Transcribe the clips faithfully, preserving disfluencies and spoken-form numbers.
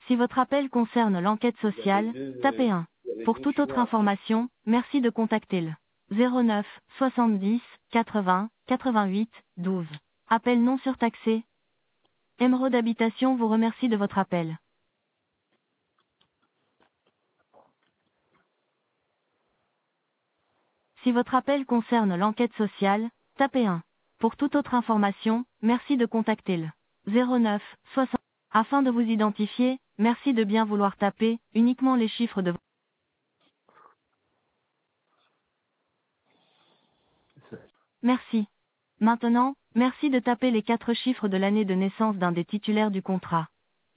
Si votre appel concerne l'enquête Il y avait sociale, deux, tapez euh, un. il y avait Pour deux toute autre choix. information, merci de contacter le zéro neuf soixante-dix quatre-vingts quatre-vingt-huit douze. Appel non surtaxé. Émeraude Habitation vous remercie de votre appel. Si votre appel concerne l'enquête sociale, tapez un. Pour toute autre information, merci de contacter le zéro neuf soixante. Afin de vous identifier, merci de bien vouloir taper uniquement les chiffres de. Merci. Maintenant, merci de taper les quatre chiffres de l'année de naissance d'un des titulaires du contrat.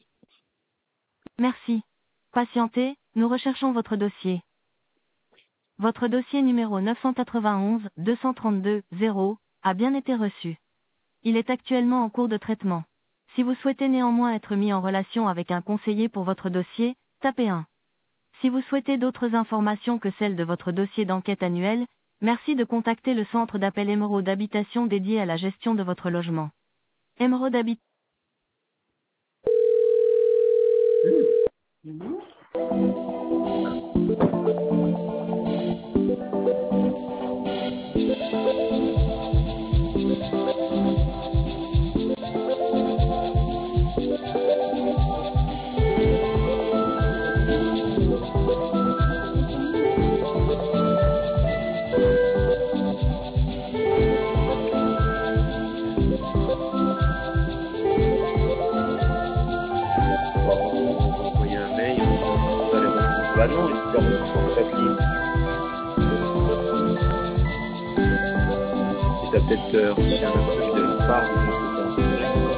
Merci. Patientez, nous recherchons votre dossier. Votre dossier numéro neuf cent quatre-vingt-onze deux cent trente-deux zéro a bien été reçu. Il est actuellement en cours de traitement. Si vous souhaitez néanmoins être mis en relation avec un conseiller pour votre dossier, tapez un. Si vous souhaitez d'autres informations que celles de votre dossier d'enquête annuelle, merci de contacter le centre d'appel Émeraude Habitation dédié à la gestion de votre logement. Émeraude Habitation. Mhm. Bon, on va envoyer un mail, on va les retrouver. Bah non, il faut les retrouver en papier. Et t'as peut-être euh, reçu un truc de leur part, mais je sais pas.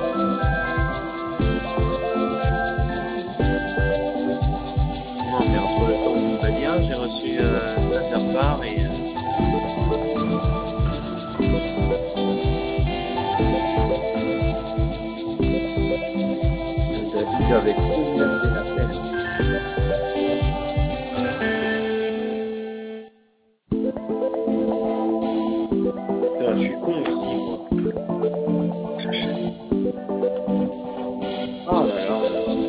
Non, mais entre le temps, tout va bien. J'ai reçu euh, un de leur part et euh, David avec qui a fait l'appel. Putain, je suis con aussi, moi. Ah là là là là.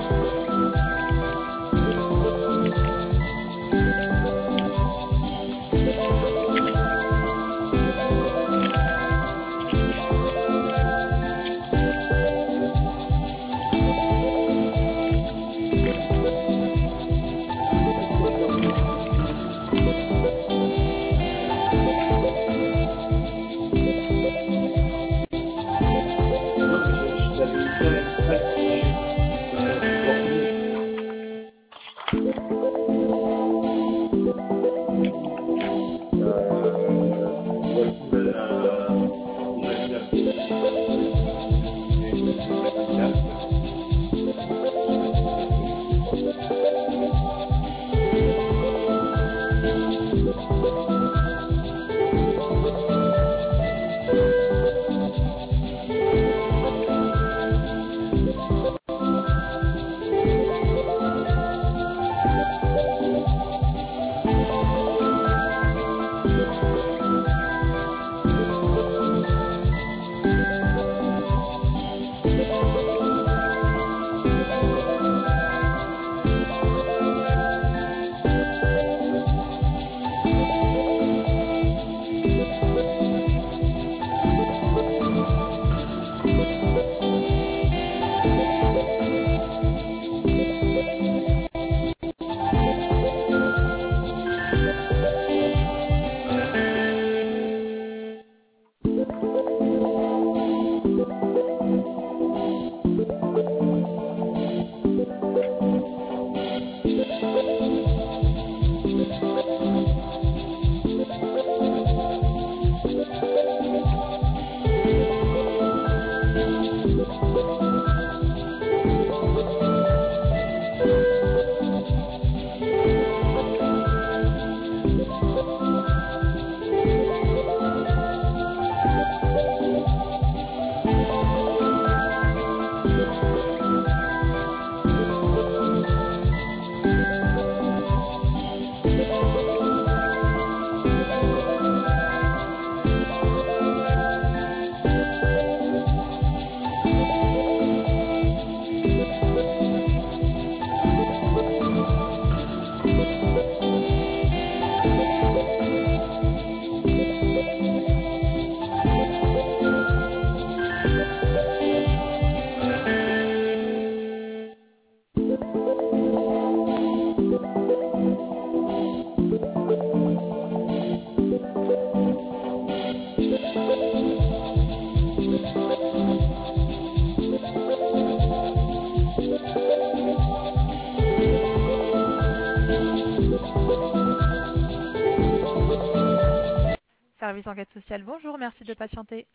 Service enquête sociale, bonjour, merci de patienter.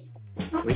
Oui.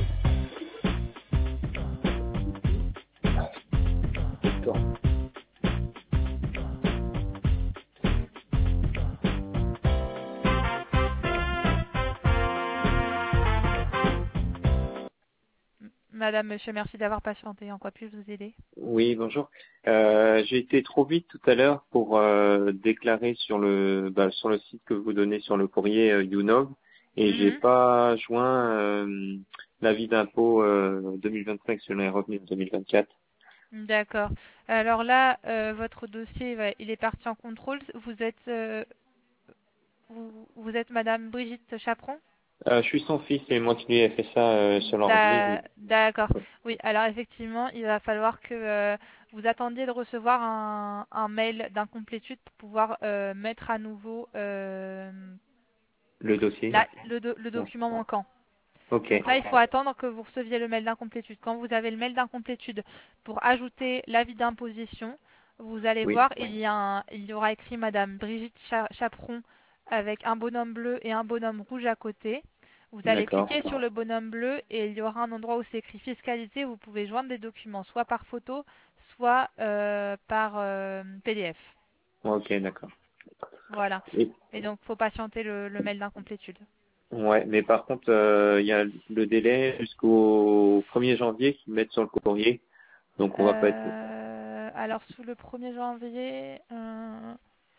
Madame, monsieur, merci d'avoir patienté. En quoi puis-je vous aider? Oui, bonjour. Euh, j'ai été trop vite tout à l'heure pour euh, déclarer sur le bah, sur le site que vous donnez sur le courrier euh, YouNov et j'ai Mhm. pas joint euh, l'avis d'impôt euh, deux mille vingt-cinq sur les revenus de deux mille vingt-quatre. D'accord. Alors là, euh, votre dossier, va- il est parti en contrôle. Vous êtes, euh, vous, vous êtes Madame Brigitte Chaperon? Euh, je suis son fils et moi qui lui ai fait ça euh, sur le revenu. D'a- D'accord. Oui, alors effectivement, il va falloir que euh, vous attendiez de recevoir un, un mail d'incomplétude pour pouvoir euh, mettre à nouveau euh, Le dossier. la- le, do- le Ouais. document manquant. Ok. Donc là, il faut attendre que vous receviez le mail d'incomplétude. Quand vous avez le mail d'incomplétude pour ajouter l'avis d'imposition, vous allez Oui. voir, il y, a un- il y aura écrit Madame Brigitte Cha- Chaperon avec un bonhomme bleu et un bonhomme rouge à côté. Vous allez D'accord. cliquer sur le bonhomme bleu et il y aura un endroit où c'est écrit fiscalité. Vous pouvez joindre des documents, soit par photo, soit euh, par euh, P D F. Ok, d'accord. Voilà. Et- Et donc, faut patienter le, le mail d'incomplétude. Ouais, mais par contre, euh, il y a le délai jusqu'au premier janvier qu'ils mettent sur le courrier, donc on va pas être. Euh, alors, sous le premier janvier, euh,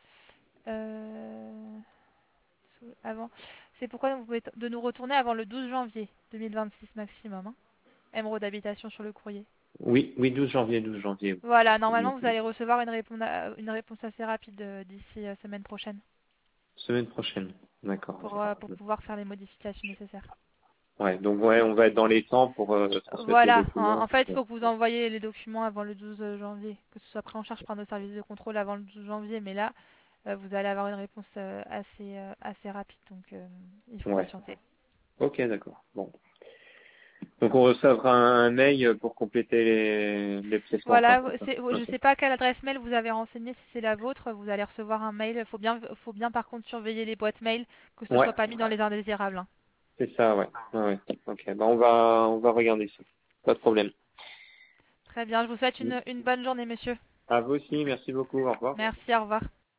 euh, sous- avant, c'est pourquoi vous pouvez t- de nous retourner avant le douze janvier deux mille vingt-six maximum. Hein. Émeraude d'habitation sur le courrier. Oui, oui, douze janvier, douze janvier. Voilà, normalement, vous allez recevoir une réponse, une réponse assez rapide euh, d'ici euh, semaine prochaine. Semaine prochaine, d'accord. Pour, euh, pour pouvoir faire les modifications nécessaires. Ouais, donc ouais, on va être dans les temps pour euh, transmettre les Voilà, en, documents. en fait, il faut que vous envoyiez les documents avant le douze janvier, que ce soit pris en charge par nos services de contrôle avant le douze janvier, mais là, euh, vous allez avoir une réponse euh, assez, euh, assez rapide, donc euh, il faut Ouais. patienter. Ok, d'accord. Bon. Donc on recevra un mail pour compléter les, les pièces Voilà, manquantes. c'est- je ne Ok. sais pas quelle adresse mail vous avez renseignée, si c'est la vôtre, vous allez recevoir un mail. Il faut bien, faut bien par contre surveiller les boîtes mail, que ce Ouais, soit pas mis dans les indésirables. Hein. c'est ça, ouais. Ouais, ouais. Ok, bah on va on va regarder ça. Pas de problème. Très bien, je vous souhaite une, une bonne journée, monsieur. À vous aussi, merci beaucoup, au revoir. Merci, au revoir.